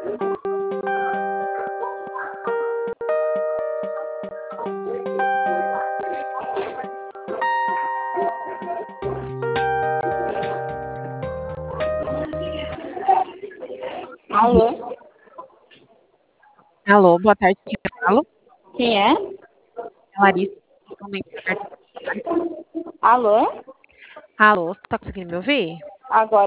Alô? Alô, boa tarde, quem eu falo? Quem é? É Larissa, totalmente da carta. Alô? Alô, você tá conseguindo me ouvir? Agora